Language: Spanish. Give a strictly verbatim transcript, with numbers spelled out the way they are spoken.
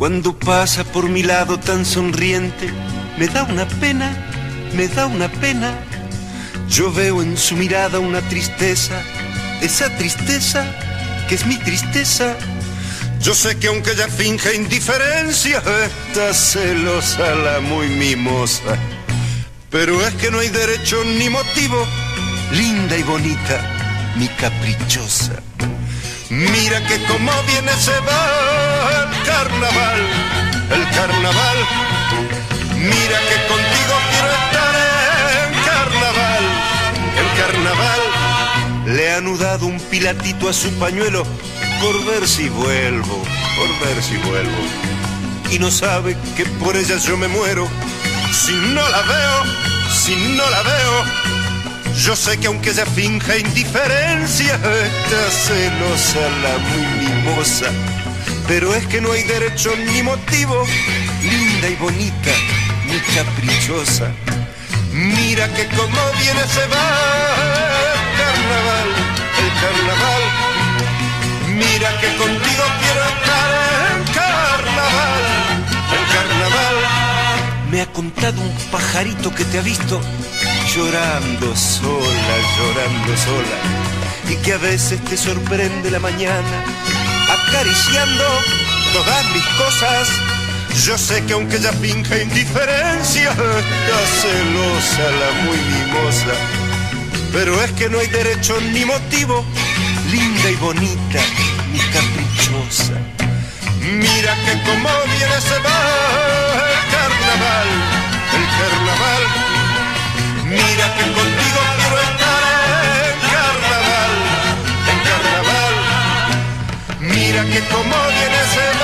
Cuando pasa por mi lado tan sonriente, me da una pena, me da una pena. Yo veo en su mirada una tristeza, esa tristeza que es mi tristeza. Yo sé que aunque ella finge indiferencia, está celosa la muy mimosa. Pero es que no hay derecho ni motivo, linda y bonita, mi caprichosa. Mira que como viene se va el carnaval, el carnaval. Mira que contigo quiero estar en carnaval, el carnaval. Le ha anudado un pilatito a su pañuelo por ver si vuelvo, por ver si vuelvo. Y no sabe que por ella yo me muero. Si no la veo, si no la veo. Yo sé que aunque ella finja indiferencia, está celosa la muy mimosa. Pero es que no hay derecho ni motivo, linda y bonita, mi caprichosa. Mira que como viene se va el carnaval, el carnaval. Mira que contigo quiero estar en carnaval, el carnaval. Me ha contado un pajarito que te ha visto llorando sola, llorando sola, y que a veces te sorprende la mañana acariciando todas mis cosas. Yo sé que aunque ella finja indiferencia, está celosa la muy mimosa. Pero es que no hay derecho ni motivo, linda y bonita, mi caprichosa. Mira que como viene se va el carnaval, el carnaval. Mira que contigo quiero estar en carnaval, en carnaval. Mira que como viene se va